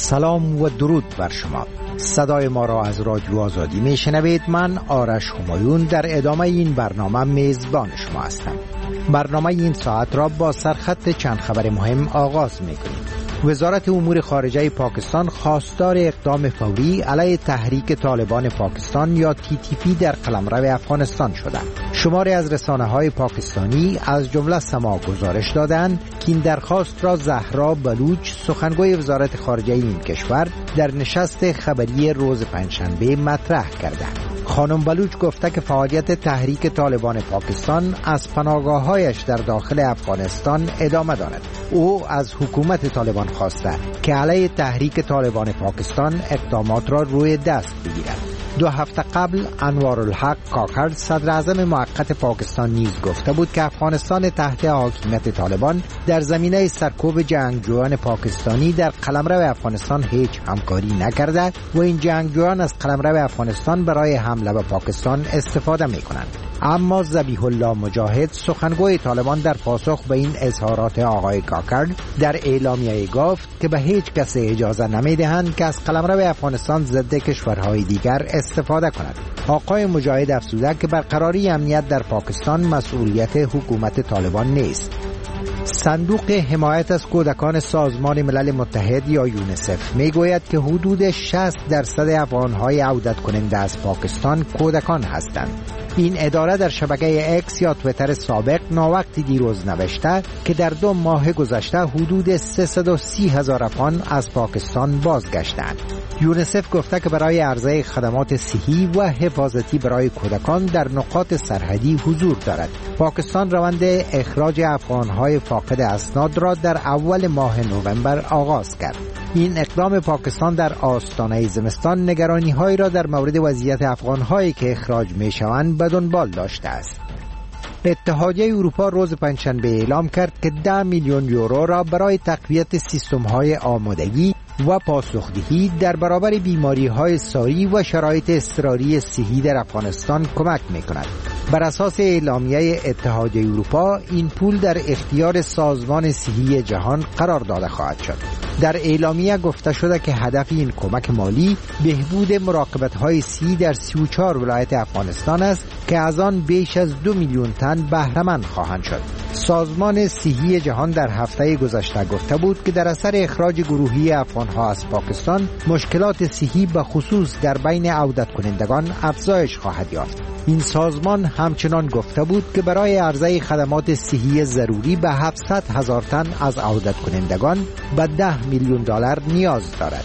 سلام و درود بر شما. صدای ما را از رادیو آزادی می شنوید. من آرش همایون در ادامه این برنامه میزبان شما هستم. برنامه این ساعت را با سرخط چند خبر مهم آغاز می کنیم. وزارت امور خارجه پاکستان خواستار اقدام فوری علیه تحریک طالبان پاکستان یا TTP در قلمرو افغانستان شده. شماری از رسانه‌های پاکستانی از جمله سما گزارش دادند که این درخواست را زهرا بلوچ، سخنگوی وزارت خارجه این کشور، در نشست خبری روز پنجشنبه مطرح کرده. خانم بلوچ گفته که فعالیت تحریک طالبان پاکستان از پناهگاه‌هایش در داخل افغانستان ادامه دارد. او از حکومت طالبان خواسته که علیه تحریک طالبان پاکستان اقدامات را روی دست بگیرد. 2 هفته قبل انوارالحق کاکر، صدر اعظم موقت پاکستان، نیز گفته بود که افغانستان تحت حاکمیت طالبان در زمینه سرکوب جنگجویان پاکستانی در قلمرو افغانستان هیچ همکاری نکرده و این جنگجویان از قلمرو افغانستان برای حمله به پاکستان استفاده می‌کنند. اما ذبیح الله مجاهد، سخنگوی طالبان، در پاسخ به این اظهارات آقای کاکر در اعلامیه گفت که به هیچ کس اجازه نمیدهند که از قلمرو افغانستان ضد کشورهای دیگر استفاده کند. آقای مجاهد افزوده که برقراری امنیت در پاکستان مسئولیت حکومت طالبان نیست. صندوق حمایت از کودکان سازمان ملل متحد یا یونیسف میگوید که حدود 60% افغانهای عودت کننده از پاکستان کودکان هستند. این اداره در شبکه اکس یا تویتر سابق ناوقتی دیروز نوشته که در 2 ماه گذشته حدود 330,000 افغان از پاکستان بازگشتند. یونیسف گفته که برای عرضه خدمات صحی و حفاظتی برای کودکان در نقاط سرحدی حضور دارد. پاکستان روند اخراج افغانهای فاقد اسناد را در اول ماه نوامبر آغاز کرد. این اقدام پاکستان در آستانه زمستان نگرانی‌هایی را در مورد وضعیت افغان‌هایی که اخراج می‌شوند به دنبال داشته است. اتحادیه اروپا روز پنجشنبه اعلام کرد که 10 میلیون یورو را برای تقویت سیستم‌های آمادگی و پاسخدهی در برابر بیماری‌های ساری و شرایط اضطراری صحی در افغانستان کمک می‌کند. بر اساس اعلامیه اتحادیه اروپا این پول در اختیار سازمان صحی جهان قرار داده خواهد شد. در اعلامیه گفته شده که هدف این کمک مالی بهبود مراقبت‌های صحی در 34 ولایت افغانستان است که از آن بیش از 2 میلیون تن بهره‌مند خواهند شد. سازمان صحی جهان در هفته گذشته گفته بود که در اثر اخراج گروهی افغان‌ها از پاکستان مشکلات صحی به خصوص در بین عودت کنندگان افزایش خواهد یافت. این سازمان همچنان گفته بود که برای عرضه خدمات صحی ضروری به 700,000 تن از عودت کنندگان به 10 میلیون دلار نیاز دارد.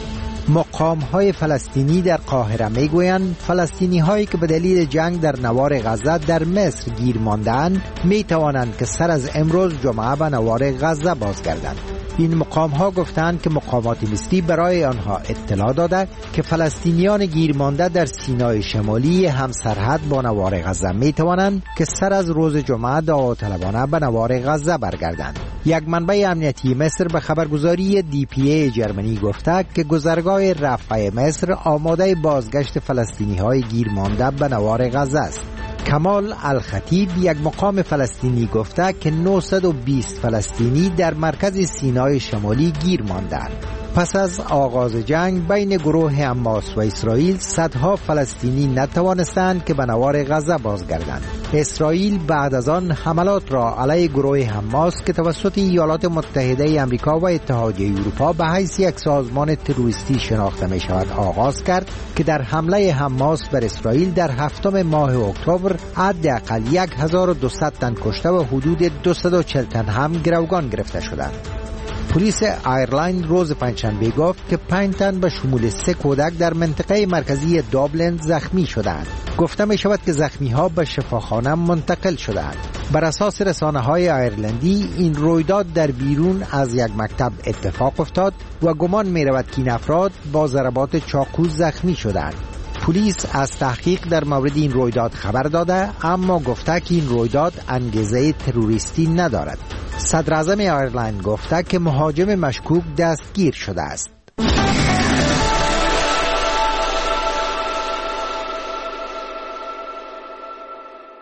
مقام‌های فلسطینی در قاهره میگویند فلسطینی‌هایی که به دلیل جنگ در نوار غزه در مصر گیر مانده‌اند می‌توانند که سر از امروز جمعه به نوار غزه بازگردند. این مقام‌ها گفتند که مقامات مصری برای آنها اطلاع داده که فلسطینیان گیر مانده در سینای شمالی همسرحد با نوار غزه می‌توانند که سر از روز جمعه داوطلبانه به نوار غزه برگردند. یک منبع امنیتی مصر به خبرگزاری DPA جرمنی گفته که گذرگاه رفح مصر آماده بازگشت فلسطینی‌های گیر مانده به نوار غزه است. کمال الخطیب، یک مقام فلسطینی، گفته که 920 فلسطینی در مرکز سینای شمالی گیر ماندند. پس از آغاز جنگ بین گروه حماس و اسرائیل، صدها فلسطینی نتوانستند که به نوار غزه بازگردند. اسرائیل بعد از آن حملات را علیه گروه حماس که توسط ایالات متحده آمریکا و اتحادیه اروپا به حیث یک سازمان تروریستی شناخته می شود آغاز کرد که در حمله حماس بر اسرائیل در 7 ماه اکتبر حداقل 1200 تن کشته و حدود 240 تن هم گروگان گرفته شدند. پلیس آیرلند روز پنجشنبه گفت که 5 تن به شمول 3 کودک در منطقه مرکزی دابلن زخمی شدند. گفته می شود که زخمی ها به شفاخانه منتقل شدند. بر اساس رسانه‌های آیرلندی این رویداد در بیرون از یک مکتب اتفاق افتاد و گمان می رود که این افراد با ضربات چاقو زخمی شدند. پلیس از تحقیق در مورد این رویداد خبر داده، اما گفته که این رویداد انگیزه تروریستی ندارد. صدر اعظم آیرلند گفته که مهاجم مشکوک دستگیر شده است.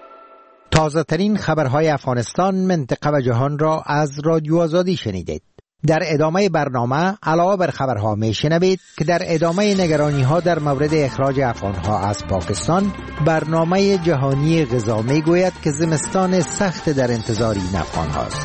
تازه ترین خبرهای افغانستان، منطقه و جهان را از رادیو آزادی شنیدید. در ادامه برنامه علاوه بر خبرها میشنوید که در ادامه نگرانی‌ها در مورد اخراج افغان‌ها از پاکستان، برنامه جهانی غذا میگوید که زمستان سخت در انتظار این افغان‌هاست.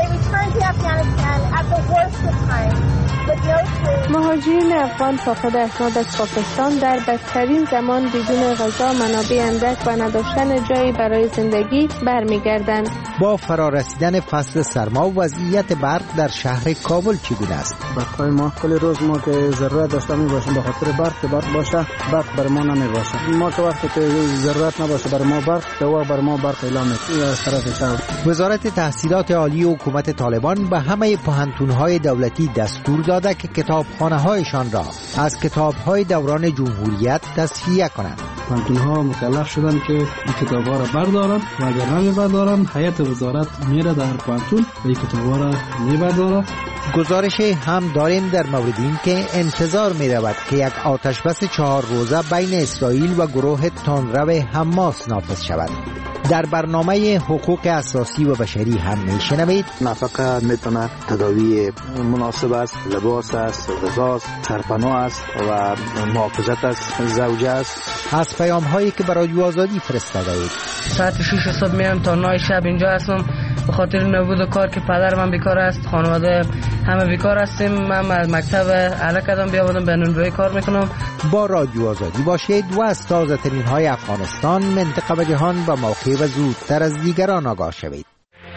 مهاجرین افغان فاقد اسناد از پاکستان در بدترین زمان بدون غذا، منابع اندک و نداشتن جایی برای زندگی برمیگردند. با فرارسیدن فصل سرما، وضعیت برق در شهر کابل چگونه است؟ برقای ما کل روز ما که ضرورت داشته میباشیم به خاطر برق باشه، برق بر ما نمیباشه. ما که وقتی که ضرورت نباشه بر ما برق، تو بر ما برق اعلام میکنه از طرف شهر. وزارت تحصیلات عالی حکومت طالبان به همه پوهنتون‌های دولتی دستور داده که کتابخانه‌هایشان را از کتاب‌های دوران جمهوریت تصفیه کنند. پوهنتون‌ها مکلف شدن که این کتاب‌ها را بردارن و اگر نمی‌بردارن هیئت وزارت میره در پوهنتون و این کتاب‌ها را می‌برداره. گزارش هم داریم در مورد این که انتظار می رود که یک آتشبس 4 روزه بین اسرائیل و گروه تندرو حماس نافذ شود. در برنامه حقوق اساسی و بشری هم میشنوید نفقه میتونه تداوی مناسب است، لباس است، غذا است، سرپناه است و محافظت از زوجه است. از پیام هایی که برای آزادی فرستاده اید. ساعت 6 صبح میام تا 9 شب اینجا هستم به خاطر نبود کار که پدر من بیکار است، خانواده همه بیکار هستیم. من از مکتب الک ازم بیاوردم به نونوایی کار میکنم. با رادیو آزادی باشید و از تازه ترین های افغانستان، منطقه و جهان و موقع و زودتر از دیگران آگاه شوید.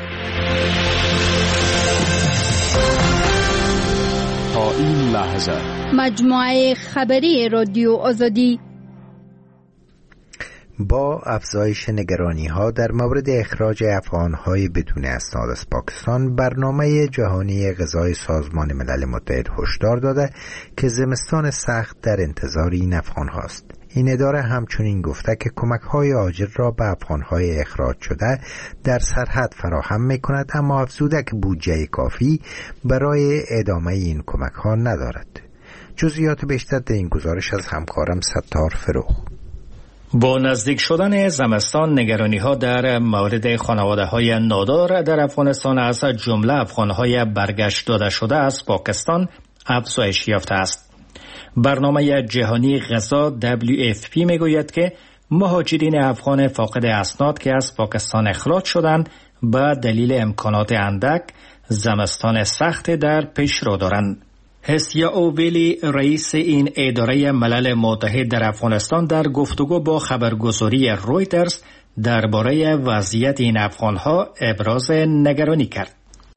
تا این لحظه مجموعه خبری رادیو آزادی. با افزایش نگرانی‌ها در مورد اخراج افغان‌های بدون اسناد از پاکستان، برنامه جهانی غذای سازمان ملل متحد هشدار داده که زمستان سخت در انتظار این افغان‌هاست. این اداره همچنین گفته که کمک‌های آجر را به افغان‌های اخراج شده در سرحد فراهم می‌کند، اما افزوده که بودجه کافی برای ادامه این کمک‌ها ندارد. جزئیات بیشتر در این گزارش از همکارم ستار فروخ. با نزدیک شدن زمستان، نگرانی‌ها در مورد خانواده‌های نادار در افغانستان از جمله افغان‌های برگشت داده شده از پاکستان افزایش یافته است. برنامه جهانی غذا WFP میگوید که مهاجرین افغان فاقد اسناد که از پاکستان اخراج شدند به دلیل امکانات اندک زمستان سخت در پیش رو دارند. هسیا اوویلی، رئیس این اداره ملل متحد در افغانستان، در گفتگو با خبرگزاری رویترز درباره وضعیت این افغانها ابراز نگرانی کرد.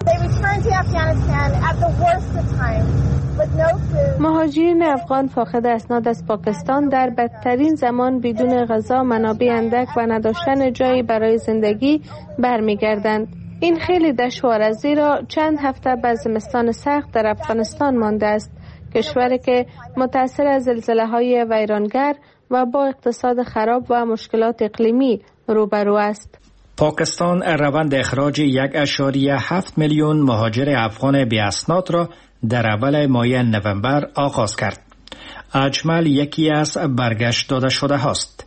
مهاجرین افغان فاقد اسناد از پاکستان در بدترین زمان بدون غذا، منابع اندک و نداشتن جایی برای زندگی برمیگردند. این خیلی دشوار است، زیرا چند هفته بعد زمستان سخت در افغانستان مانده است، کشوری که متأثر از زلزله‌های ویرانگر و با اقتصاد خراب و مشکلات اقلیمی روبرو است. پاکستان روند اخراج 1.7 میلیون مهاجر افغان بی اسناد را در اول ماه نوامبر آغاز کرد. اجمل یکی از برگشت داده شده هاست.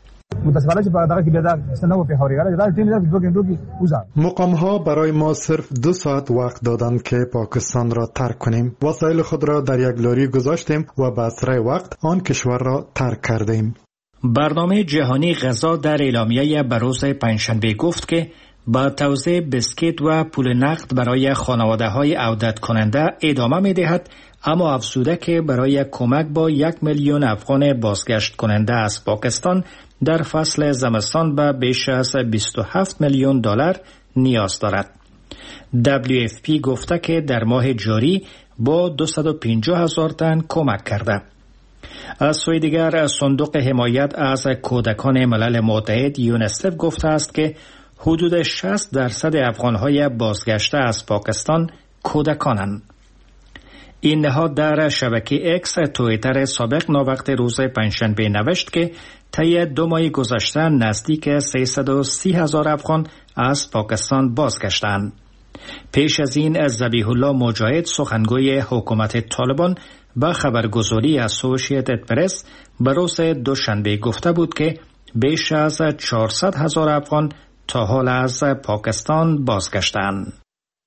مقام ها برای ما صرف 2 ساعت وقت دادند که پاکستان را ترک کنیم. وسایل خود را در یک لاری گذاشتیم و به اسرع وقت آن کشور را ترک کردیم. برنامه جهانی غذا در اعلامیه بروز پنجشنبه گفت که با توزیع بسکیت و پول نقد برای خانواده‌های عودت کننده ادامه می‌دهد، اما افزوده که برای کمک با 1 میلیون افغان بازگشت کننده از پاکستان در فصل زمستان به بیش از 27 میلیون دلار نیاز دارد. WFP گفته که در ماه جاری با 250,000 تن کمک کرده. از سوی دیگر صندوق حمایت از کودکان ملل متحد یونیسف گفته است که حدود 60% افغان‌های بازگشته از پاکستان کودکانند. این نهاد در شبکه اکس توییتر سابق ناوقت روز پنجشنبه نوشت که طی 2 ماه گذشته نزدیک 330,000 افغان از پاکستان بازگشتند. پیش از این ذبیح الله مجاهد، سخنگوی حکومت طالبان، با خبرگزاری اسوسییتد پرس به روز دوشنبه گفته بود که بیش از 400,000 افغان تا حال از پاکستان بازگشتند.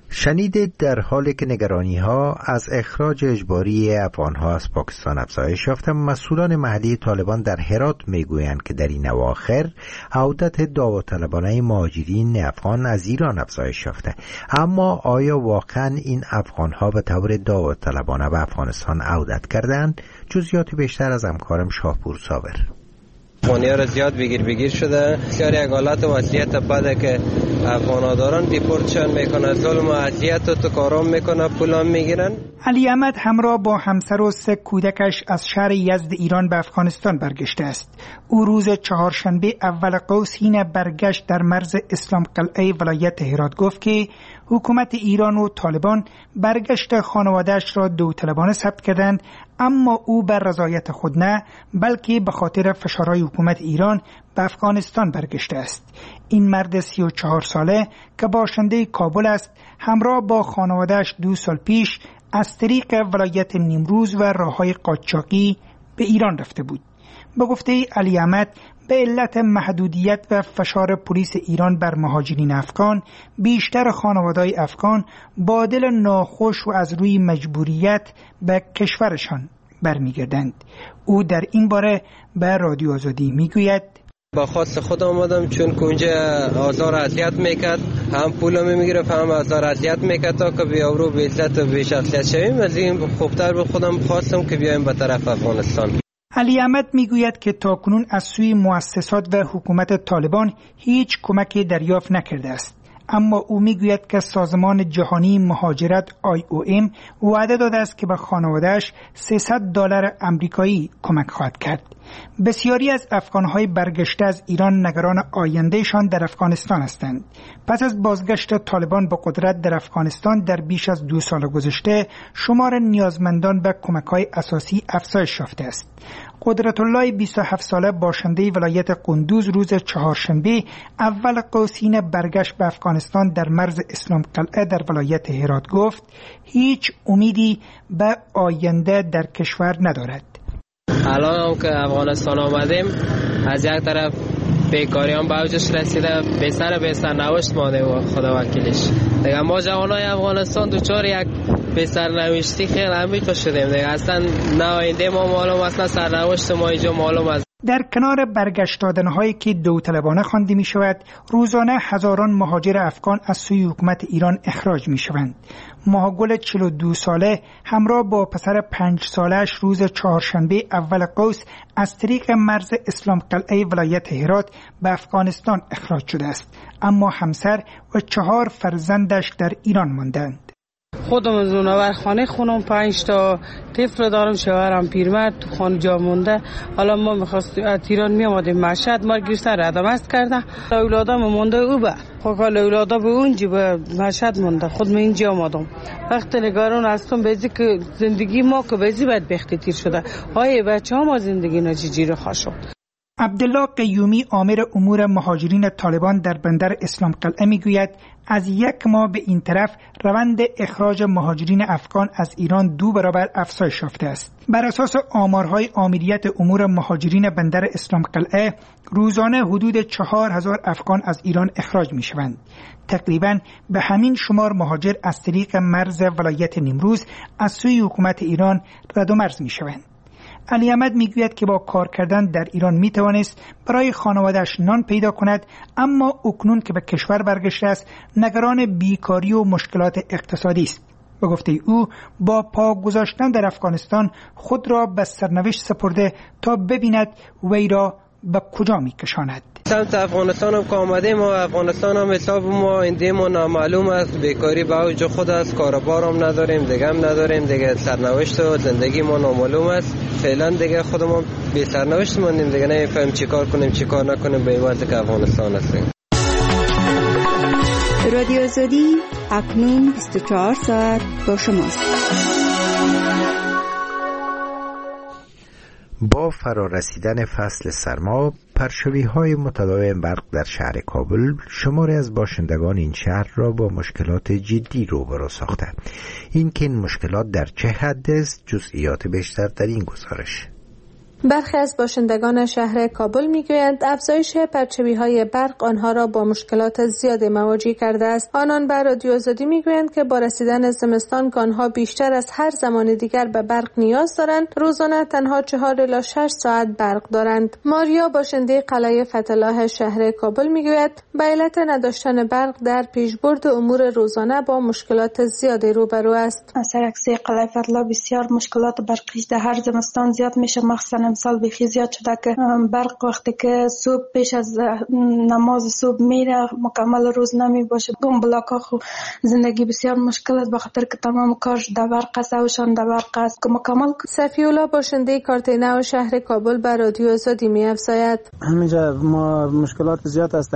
شنیدید در حالی که نگرانی ها از اخراج اجباری افغان ها از پاکستان افزایش یافته، مسئولان محلی طالبان در هرات میگویند که در این اواخر عودت داوطلبانه مهاجرین افغان از ایران افزایش یافته. اما آیا واقعا این افغان ها به طور داوطلبانه به افغانستان عودت کردند؟ جزئیات بیشتر از همکارم شاهپور صابر. افغانی ها را زیاد بگیر شده، بسیار یک حالت وضعیت بده که افغان دارن دیپورتشن میکنن، ظلم و اذیت و تو کارام میکنن، پولام میگیرن. علی احمد همراه با همسر و 3 کودکش از شهر یزد ایران به افغانستان برگشته است. او روز چهارشنبه اول قوس حین برگشت در مرز اسلام قلعه ولایت هرات گفت که حکومت ایران و طالبان برگشت خانواده‌اش را داوطلبانه ثبت کردند، اما او بر رضایت خود نه، بلکه به خاطر فشارهای حکومت ایران به افغانستان برگشته است. این مرد 34 ساله که باشنده کابل است، همراه با خانواده‌اش 2 سال پیش از طریق ولایت نیمروز و راههای قاچاقی به ایران رفته بود. به گفته علی احمد، به علت محدودیت و فشار پلیس ایران بر مهاجرین افغان، بیشتر خانواده‌های افغان با دل ناخوش و از روی مجبوریت به کشورشان برمیگردند. او در این باره به رادیو آزادی میگوید: با خواست خود آمدم، چون که اونجا آزار اذیت میکرد، هم پولم میگرفت هم آزار اذیت میکرد، تا که بیابرو به عزت و به شخصیت شویم. از این خوبتر به خودم خواستم که بیایم به طرف افغانستان. علی احمد میگوید که تاکنون از سوی مؤسسات و حکومت طالبان هیچ کمکی دریافت نکرده است، اما او میگوید که سازمان جهانی مهاجرت IOM وعده داده است که به خانواده‌اش $300 آمریکایی کمک خواهد کرد. بسیاری از افغان‌های برگشته از ایران نگران آیندهشان در افغانستان هستند. پس از بازگشت طالبان به قدرت در افغانستان در بیش از 2 سال گذشته، شمار نیازمندان به کمک‌های اساسی افزایش یافته است. قدرت الله 27 ساله باشنده ولایت قندوز روز چهارشنبه اول قوسین برگشت به افغانستان در مرز اسلام قلعه در ولایت هرات گفت هیچ امیدی به آینده در کشور ندارد. الان هم که افغانستان آمدیم، از یک طرف بیکاری هم به اوجش رسیده، به سرنوشت مانده و خدا وکیلش. دیگه ما جوانای افغانستان دوچار یک به سرنوشتی خیلی عمیق شدیم. دیگه اصلا نه آینده ما معلوم، اصلا سرنوشت ما اینجا معلوم است. در کنار برگشت دادن‌هایی که داوطلبانه خوانده می‌شود، روزانه هزاران مهاجر افغان از سوی حکومت ایران اخراج می‌شوند. ماهگل 42 ساله همراه با پسر 5 سالش روز چهارشنبه اول قوس از طریق مرز اسلام قلعه ولایت هرات به افغانستان اخراج شده است، اما همسر و 4 فرزندش در ایران ماندند. خودم زونور خانه خونم 5 تا طفل دارم، شوهرم پیرمرد تو خانه جا مونده. حالا ما می‌خواستیم از ایران میامدیم مشهد، ما گرفتن ردم است کرده، اولادم مونده او به خاکال اولادا به اونجا به مشهد مونده، خود من اینجا آمدم. وقت نگران هستم بیزی که زندگی ما که بیزی باید بختیر شده، های بچه ها ما زندگی نجیجی خواه شد. عبدالله قیومی آمر امور مهاجرین طالبان در بندر اسلام قلعه میگوید از 1 ماه به این طرف روند اخراج مهاجرین افغان از ایران 2 برابر افزایش یافته است. بر اساس آمارهای آمریت امور مهاجرین بندر اسلام قلعه، روزانه حدود 4000 افغان از ایران اخراج می شوند. تقریباً به همین شمار مهاجر از طریق مرز ولایت نیمروز از سوی حکومت ایران رد و مرز می شوند. علی احمد میگوید که با کار کردن در ایران میتوانست برای خانواده‌اش نان پیدا کند، اما اکنون که به کشور برگشته است نگران بیکاری و مشکلات اقتصادی است. به گفته او با پا گذاشتن در افغانستان خود را به سرنوشت سپرده تا ببیند وی را به کجا میکشاند. سمت افغانستان هم که آمدیم و افغانستان هم حساب ما ایندیم و نامعلوم است، بیکاری به اوج خود است، کاروبار هم نداریم، دیگه هم نداریم، دیگه سرنوشت و زندگی ما نامعلوم است. فعلا دیگه خودمون بی سرنوشت مونیم، دیگه نمیفهمیم چی کار کنیم چی کار نکنیم، به وضعی که افغانستان هستیم. رادیو آزادی اکنون 24 ساعت با شماست. با فرارسیدن فصل سرما، پرشوی‌های متداوم برق در شهر کابل شماری از باشندگان این شهر را با مشکلات جدی روبرو ساخته. این مشکلات در چه حد است؟ جزئیات بیشتر در این گزارش. برخی از باشندگان شهر کابل میگویند افزایش پرچمی‌های برق آنها را با مشکلات زیادی مواجه کرده است. آنان بر رادیو آزادی میگویند که با رسیدن زمستان که آنها بیشتر از هر زمان دیگر به برق نیاز دارند، روزانه تنها 4 الی 6 ساعت برق دارند. ماریا باشنده قلعه فتح‌الله شهر کابل میگوید به علت نداشتن برق در پیشبرد امور روزانه با مشکلات زیادی روبرو است. سرکسی قلعه فتح‌الله بسیار مشکلات برقی در هر زمستان زیاد میشه، مخصوصا امسال بخی زیاد شده که برق وقتی که صبح پیش از نماز صبح میره مکمل روز نمی باشه. اون بلاک‌ها خو زندگی بسیار مشکل است بخاطر که تمام کارش در برق است و شان در برق است که مکمل. صفی‌الله باشنده کارت نو شهر کابل بر رادیو آزادی می‌افزاید همینجا ما مشکلات زیاد است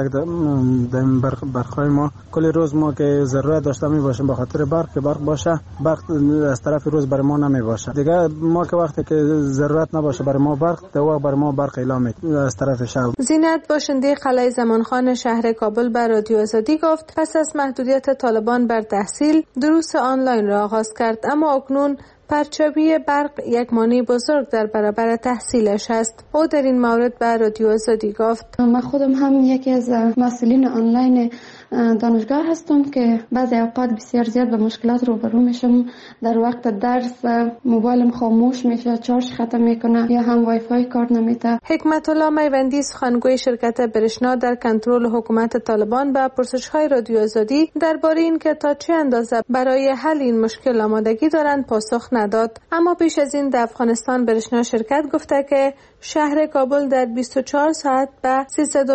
در برق‌های ما. کل روز ما که ضرورت داشته می باشیم به خاطر برق که برق باشه، برق از طرف روز برای ما نمی باشه. دیگه ما که وقتی که ضرورت نباشه برای ما برق، تو برای ما برق اعلام از طرف شب. زینت باشنده قلعه زمانخان شهر کابل بر رادیو آزادی گفت پس از محدودیت طالبان بر تحصیل دروس آنلاین را آغاز کرد، اما اکنون پرچمی برق یک مانع بزرگ در برابر تحصیلش است. او در این مورد بر رادیو آزادی گفت من خودم هم یکی از مسئولین آنلاین دانشگاه هستم که بعضی اوقات بسیار زیاد به مشکلات روبرو میشم. در وقت درس موبایلم خاموش میشه، چارج ختم میکنه یا هم وای فای کار نمیده. حکمت الله میوندی سخنگوی شرکت برشنا در کنترل حکومت طالبان به پرسش‌های رادیو آزادی درباره اینکه تا چه اندازه برای حل این مشکل آمادگی دارند پاسخ نداد. اما پیش از این در افغانستان برشنا شرکت گفته که شهر کابل در 24 ساعت به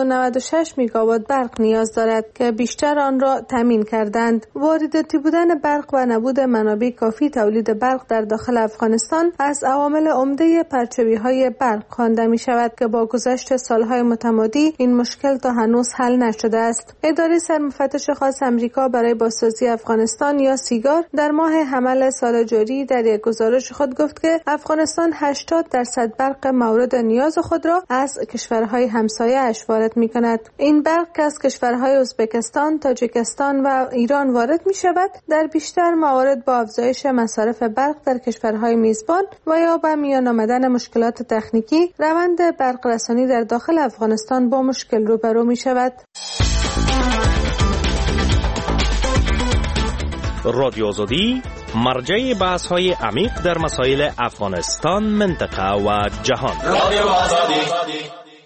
396 میگاوات برق نیاز دارد که بیشتر آن را تامین کردند. وارداتی بودن برق و نبود منابع کافی تولید برق در داخل افغانستان از عوامل عمده پرچمی‌های برق خوانده می شود که با گذشت سالهای متمادی این مشکل تا هنوز حل نشده است. اداره سرمفتش خاص امریکا برای بازسازی افغانستان یا سیگار در ماه حمل سال جاری در یک گزارش خود گفت که افغانستان 80% برق مورد نیاز خود را از کشورهای همسایه اش وارد می کند. این برق که از کشورهای ازبکستان، تاجیکستان و ایران وارد می شود در بیشتر موارد با افزایش مصارف برق در کشورهای میزبان و یا با میان آمدن مشکلات تکنیکی روند برق رسانی در داخل افغانستان با مشکل روبرو می شود. رادیو آزادی مرجع بحث‌های عمیق در مسائل افغانستان، منطقه و جهان. رادیو آزادی.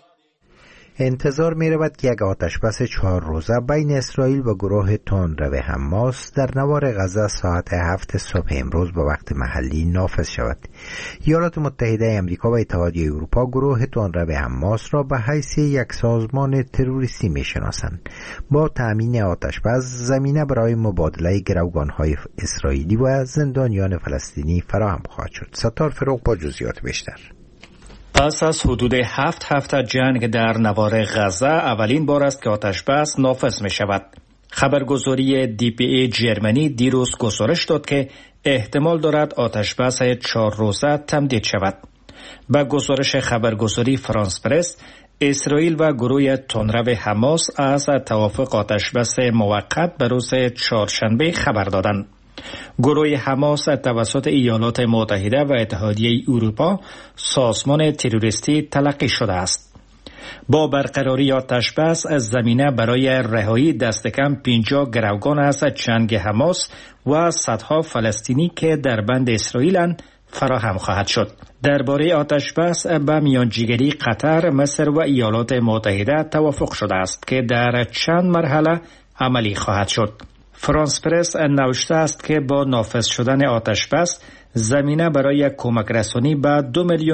انتظار می رود که یک آتشبس 4 روزه بین اسرائیل و گروه تندرو حماس در نوار غزه ساعت 7 صبح امروز به وقت محلی نافذ شود. ایالات متحده آمریکا و اتحادیه اروپا گروه تندرو حماس را به حیث یک سازمان تروریستی می شناسند. با تأمین آتشبس زمینه برای مبادله گروگان‌های اسرائیلی و زندانیان فلسطینی فراهم خواهد شد. ستار فروغ با جزئیات بیشتر. پس از حدود 7 هفته جنگ در نوار غزه اولین بار است که آتشبس نافذ می شود. خبرگزاری DPA جرمنی دیروز گزارش داد که احتمال دارد آتشبس 4 روزه تمدید شود. با گزارش خبرگزاری فرانس پرس، اسرائیل و گروه تندرو حماس از توافق آتشبس موقت به روز چهارشنبه خبر دادند. گروه حماس توسط ایالات متحده و اتحادیه اروپا سازمان تروریستی تلقی شده است. با برقراری آتشبس از زمینه برای رهایی دست کم 50 گروگان از چنگ حماس و صدها فلسطینی که در بند اسرائیلند فراهم خواهد شد. درباره آتشبس به میانجیگری قطر، مصر و ایالات متحده توافق شده است که در چند مرحله عملی خواهد شد. فرانس پرس نوشته است که با نافذ شدن آتشبس زمینه برای کمک رسانی به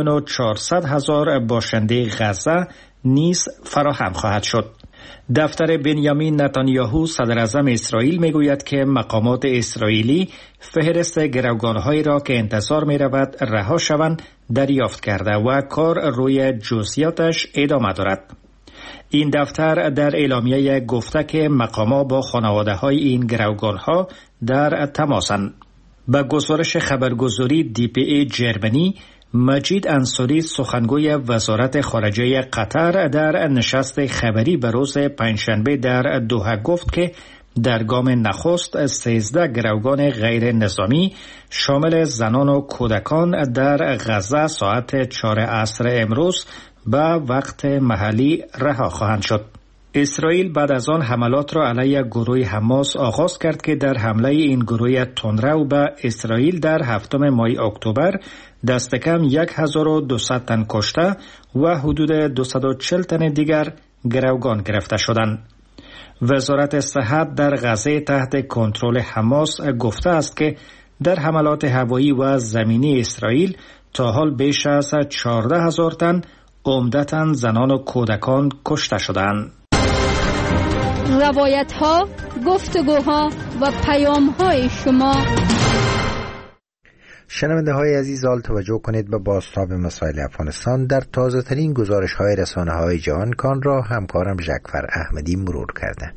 2,400,000 باشنده غزه نیز فراهم خواهد شد. دفتر بنیامین نتانیاهو صدر اعظم اسرائیل میگوید که مقامات اسرائیلی فهرست گروگان‌هایی را که انتظار می‌رود رها شوند دریافت کرده و کار روی جزئیاتش ادامه دارد. این دفتر در اعلامیه گفته که مقامات با خانواده‌های این گروگان‌ها در تماسند. با گزارش خبرگزاری DPA جرمنی، مجید انصاری سخنگوی وزارت خارجه قطر در نشست خبری به روز پنجشنبه در دوحه گفت که در گام نخست 13 گروگان غیر نظامی شامل زنان و کودکان در غزه ساعت 4 عصر امروز به وقت محلی رها خواهند شد. اسرائیل بعد از آن حملات را علیه گروه حماس آغاز کرد که در حمله این گروه تندرو به اسرائیل در 7 ماه اکتبر دست کم 1200 تن کشته و حدود 240 تن دیگر گروگان گرفته شدند. وزارت صحت در غزه تحت کنترل حماس گفته است که در حملات هوایی و زمینی اسرائیل تا حال بیش از 14,000 تن عمدتاً زنان و کودکان کشته شدند. روایت‌ها، گفتگوها و پیام‌های شما. شنونده های عزیز، آل توجه کنید به بازتاب مسائل افغانستان در تازه ترین گزارش های رسانه های جهان کان را همکارم ژکفر احمدی مرور کرده.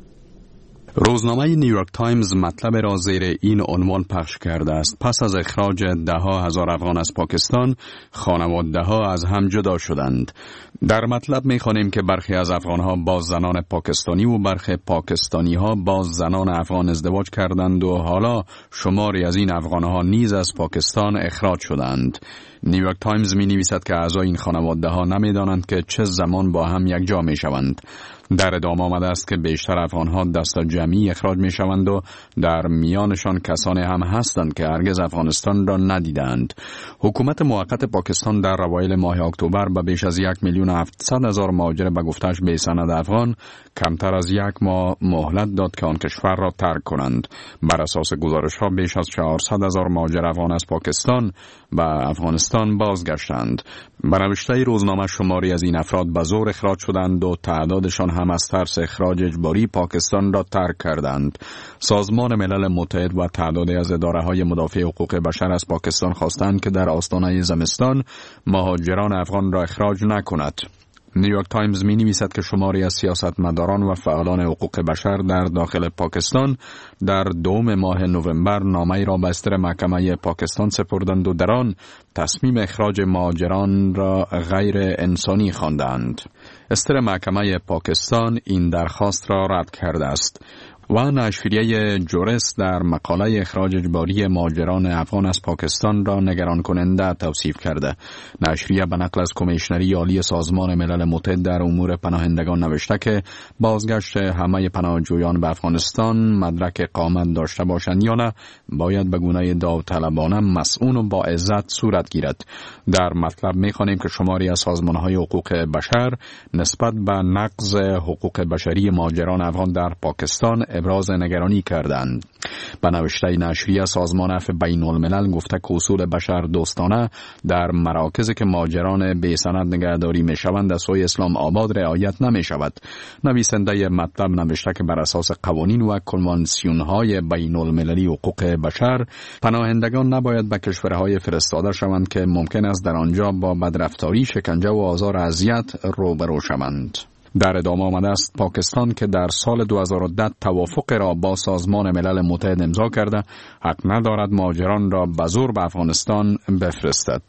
روزنامه نیویورک تایمز مطلب را زیر این عنوان پخش کرده است: پس از اخراج 10,000 افغان از پاکستان، خانواده‌ها از هم جدا شدند. در مطلب می‌خوانیم که برخی از افغان‌ها با زنان پاکستانی و برخی پاکستانی‌ها با زنان افغان ازدواج کردند و حالا شماری از این افغان‌ها نیز از پاکستان اخراج شدند. نیویورک تایمز می‌نویسد که اعضای این خانواده‌ها نمی‌دانند که چه زمان با هم یکجا می‌شوند. در ادامه آمده است که بیشتر افغان‌ها دست جمعی اخراج می‌شوند و در میانشان کسانی هم هستند که هرگز افغانستان را ندیدند. حکومت موقت پاکستان در اوایل ماه اکتبر به بیش از 1,700,000 مهاجر به گفته‌اش بی سند افغان کمتر از 1 ماه مهلت داد که آن کشور را ترک کنند. بر اساس گزارش‌ها بیش از 400,000 مهاجر افغان از پاکستان به افغانستان بازگشتند. به نوشته روزنامه شماری از این افراد به زور اخراج شدند و تعدادشان هم از ترس اخراج اجباری پاکستان را ترک کردند. سازمان ملل متحد و تعدادی از اداره‌های مدافع حقوق بشر از پاکستان خواستند که در آستانه زمستان مهاجران افغان را اخراج نکند. نیویورک تایمز می‌نویسد که شماری از سیاستمداران و فعالان حقوق بشر در داخل پاکستان در 2 ماه نوامبر نامه‌ای را به استر محکمه پاکستان سپردند و در آن تصمیم اخراج مهاجران را غیر انسانی خواندند. استر محکمه پاکستان این درخواست را رد کرده است. و نشریه جورس در مقاله اخراج اجباری مهاجران افغان از پاکستان را نگران کننده توصیف کرده. نشریه به نقل از کمیشنری عالی سازمان ملل متحد در امور پناهندگان نوشته که بازگشت همه پناهجویان به افغانستان مدرک اقامت داشته باشند یا نه باید به گونه داوطلبانه مسئول و با عزت صورت گیرد. در مطلب می‌خوانیم که شماری از سازمان‌های حقوق بشر نسبت به نقض حقوق بشری مهاجران افغان در پاکستان ابراز نگرانی کردند. به نوشته نشریه سازمان عفو بین الملل گفته که اصول بشر دوستانه در مراکزی که مهاجران بی سند نگهداری می شوند از سوی اسلام آباد رعایت نمی شود. نویسنده مطلب نوشته که بر اساس قوانین و کنوانسیون های بین المللی حقوق بشر پناهندگان نباید به کشورهای فرستاده شوند که ممکن است در آنجا با بدرفتاری، شکنجه و آزار و اذیت روبرو شوند. در ادامه آمده است پاکستان که در سال 2010 توافق را با سازمان ملل متحد امضا کرده حق ندارد مهاجران را به زور به افغانستان بفرستد.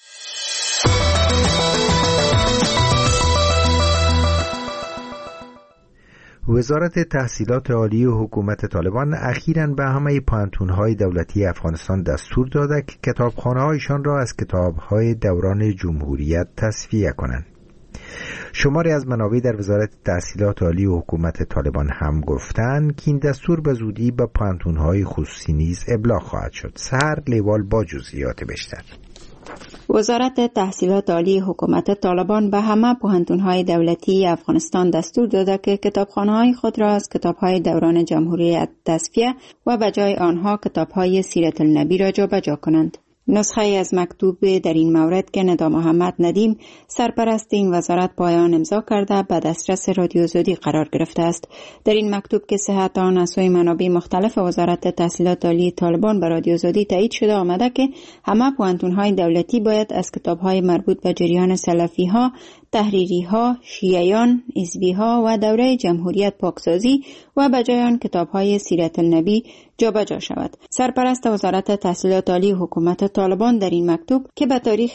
وزارت تحصیلات عالی و حکومت طالبان اخیراً به همه پانتون‌های دولتی افغانستان دستور داده که کتابخانه‌هایشان را از کتاب‌های دوران جمهوریت تصفیه کنند. شماری از منابع در وزارت تحصیلات عالی و حکومت طالبان هم گفتند که این دستور به زودی به پانتون‌های خصوصی نیز ابلاغ خواهد شد. سحر لیوال با جزئیات بیشتر. وزارت تحصیلات عالی حکومت طالبان به همه پوهنتون‌های دولتی افغانستان دستور داده که کتابخانه‌های خود را از کتاب‌های دوران جمهوریت تصفیه و به جای آنها کتاب‌های سیرت النبی را جابجا کنند. نسخه از مکتوب در این مورد که ندا محمد ندیم سرپرست این وزارت پایان امضا کرده به دسترس رادیو زودی قرار گرفته است. در این مکتوب که صحت آن از سوی منابع مختلف وزارت تحصیلات عالی طالبان به رادیو زودی تایید شده آمده که همه پوهنتون‌های دولتی باید از کتاب‌های مربوط به جریان سلفی‌ها تحریری ها، شیعیان، حزبی ها و دوره جمهوریت پاکسازی و بجای آن کتاب های سیرت النبی جابجا شود. سرپرست وزارت تحصیلات عالی حکومت طالبان در این مکتوب که به تاریخ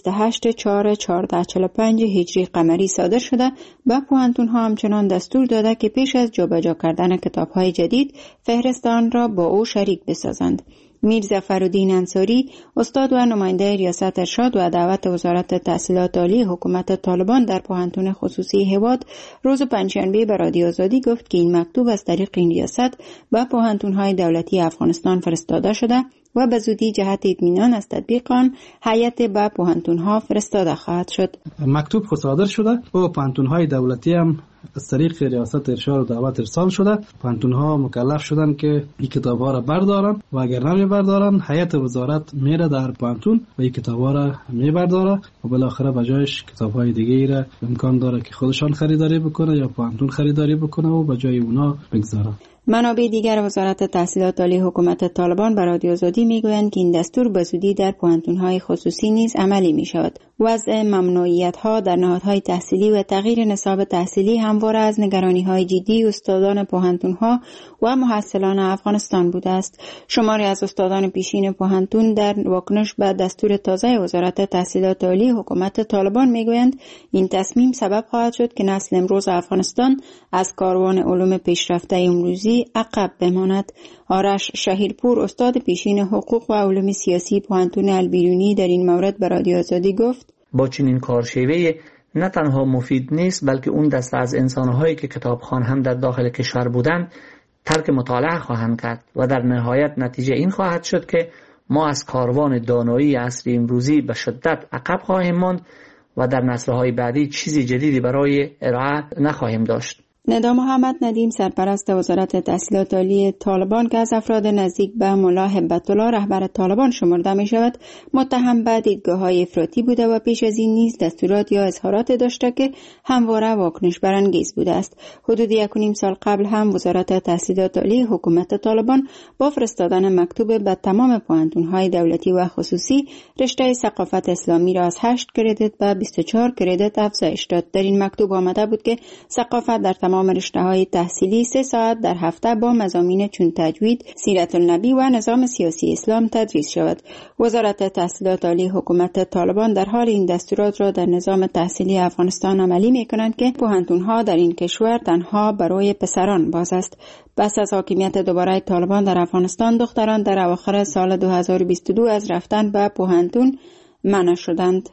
28/4/1445 هجری قمری صادر شده به پوهنتون ها همچنان دستور داده که پیش از جابجا کردن کتاب های جدید فهرست آن را با او شریک بسازند. میر ظفرالدین انصاری، استاد و نماینده ریاست ارشاد و دعوت وزارت تحصیلات عالی حکومت طالبان در پوهنتون خصوصی هواد روز پنجشنبه به رادیو آزادی گفت که این مکتوب از طریق این ریاست به پوهنتون‌های دولتی افغانستان فرستاده شده و به زودی جهت اطمینان از تطبیق آن هیئت به پوهنتون‌ها فرستاده خواهد شد. مکتوب صادر شده و پوهنتون‌های دولتی هم از طریق ریاست ارشاد و دعوت ارسال شده. پوهنتون‌ها مکلف شدن که این کتاب‌ها را بردارن و اگر نمی بردارن هیئت وزارت میره در پوهنتون و این کتاب‌ها را میبرداره و بالاخره بجایش کتاب‌های دیگه را امکان داره که خودشان خریداری بکنه یا پوهنتون خریداری بکنه و بجای اونا بگذاره. منابع دیگر وزارت تحصیلات عالی حکومت طالبان به رادیو آزادی میگویند که این دستور به زودی در پوهنتون‌های خصوصی نیز عملی می‌شود. وضع ممنوعیت‌ها در نهادهای تحصیلی و تغییر نصاب تحصیلی همواره از نگرانی‌های جدی استادان پوهنتون‌ها و محصلان افغانستان بوده است. شماری از استادان پیشین پوهنتون در واکنش به دستور تازه وزارت تحصیلات عالی حکومت طالبان میگویند این تصمیم سبب خواهد شد که نسل امروز افغانستان از کاروان علوم پیشرفته امروزی عقب بماند. آرش شهیرپور، استاد پیشین حقوق و علوم سیاسی پوهنتون البیرونی، در این مورد به رادیو آزادی گفت: با چنین کارشیوه نه تنها مفید نیست بلکه اون دسته از انسان‌هایی که کتابخوان هم در داخل کشور بودند ترک مطالعه خواهند کرد و در نهایت نتیجه این خواهد شد که ما از کاروان دانایی عصر امروزی به شدت عقب خواهیم ماند و در نسل‌های بعدی چیزی جدیدی برای ارائه نخواهیم داشت. ندا محمد ندیم، سرپرست وزارت تحصیلات عالی طالبان که از افراد نزدیک به ملا هبت الله رهبر طالبان شمرده می شود، متهم به دیدگاه‌های افراطی بوده و پیش از این نیز دستورات یا اظهارات داشته که همواره واکنش برانگیز بوده است. حدود 1.5 سال قبل هم وزارت تحصیلات عالی حکومت طالبان با فرستادن مکتوب به تمام پوهنتون‌های دولتی و خصوصی رشته ثقافت اسلامی را از 8 کردیت به 24 کردیت افزایش داد. در این مکتوب آمده بود که ثقافت در تمام رشته‌های تحصیلی 3 ساعت در هفته با مضامین چون تجوید، سیرت النبی و نظام سیاسی اسلام تدریس شود. وزارت تحصیلات عالی حکومت طالبان در حال این دستورات را در نظام تحصیلی افغانستان عملی می‌کنند که پوهنتون‌ها در این کشور تنها برای پسران باز است. پس از حاکمیت دوباره طالبان در افغانستان، دختران در اواخر سال 2022 از رفتن به پوهنتون منع شدند.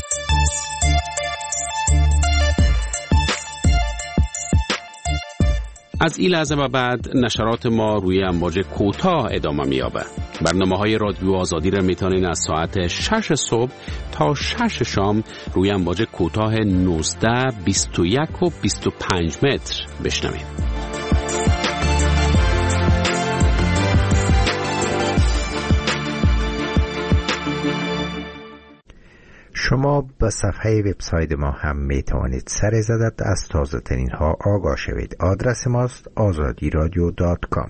از این لحظه و بعد نشرات ما روی امواج کوتاه ادامه می‌یابد. برنامه‌های رادیو آزادی را می‌توانید از ساعت 6 صبح تا 6 شام روی امواج کوتاه 19، 21 و 25 متر بشنوید. شما به صفحه وبسایت ما هم می توانید سر زدت از تازه ترین ها آگاه شوید. آدرس ماست azadiradio.com.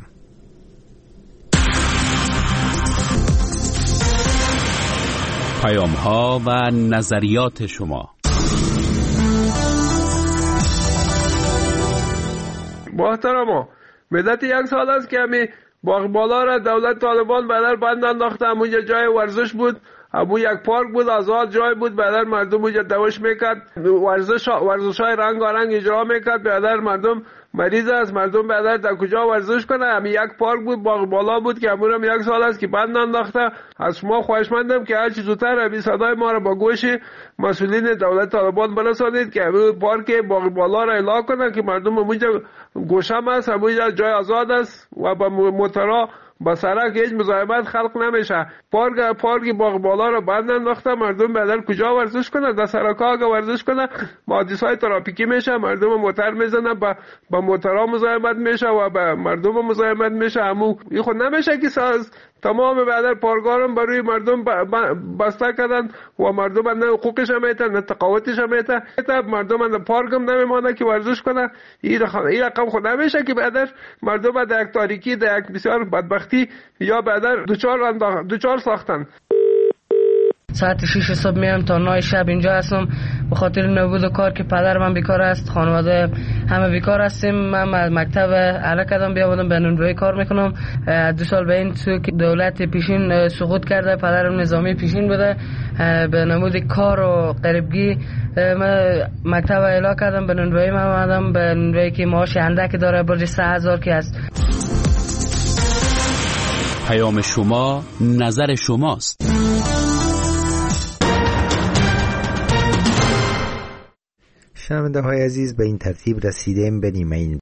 پیام ها و نظریات شما. محترما، مدت 1 سال است که همی باغبالا را دولت طالبان بدر بند انداخته. همونجا جای ورزش بود، همون یک پارک بود، آزاد جای بود. بدر مردم اونجا دوش میکرد، ورزش‌های رنگارنگ اجرا میکرد. بدر مردم مریض است، مردم بدر در کجا ورزش کنه؟ همین یک پارک بود، باغبالا بود که همون 1 سال است که بند انداخته. از شما خواهشمندم که هرچی زودتر همین صدای ما را با گوش مسئولین دولت طالبان برسانید که همین پارک باغبالا را اعلام کنن که مردم اونجا گوشم است، همونجا جای آزاد است و با موتورا با سرک هیچ مزاحمت خلق نمیشه. پارک باغبالا رو بند انداخته. مردم بدل کجا ورزش کنه؟ در سرک‌ها ورزش کنه، حادثه‌های ترافیکی میشه، مردم موتور میزنن، با موتورها مزاحمت میشه و با مردم مزاحمت میشه. این خود نمیشه که تمام بدل پارک‌ها برای مردم بسته کردن و مردم نه حقوقش میته نه تقاوتش میته. مردم در پارک هم نمیمونه که ورزش کنه. این رقم خود نمیشه که بدل مردم در یک تاریکی، در یک بسیار بدبختی یا بدل دوچار ساختن. ساعت 6 صبح میام تا 9 شب اینجا هستم. به خاطر نبود کار که پدر من بیکار است، خانواده همه بیکار هستیم. من مکتب اعلی کردم بیا بودم به نونوایی کار میکنم. 2 سال به این سو که دولت پیشین سقوط کرده، پدرم نظامی پیشین بوده، به نمود کار و غریبگی من مکتب اعلی کردم به نونوایی. من اومدم به نونوایی که معاش اندک داره، برج 3000 که است. پیام شما نظر شماست. شنونده های عزیز، به این ترتیب رسیدیم به نیمه این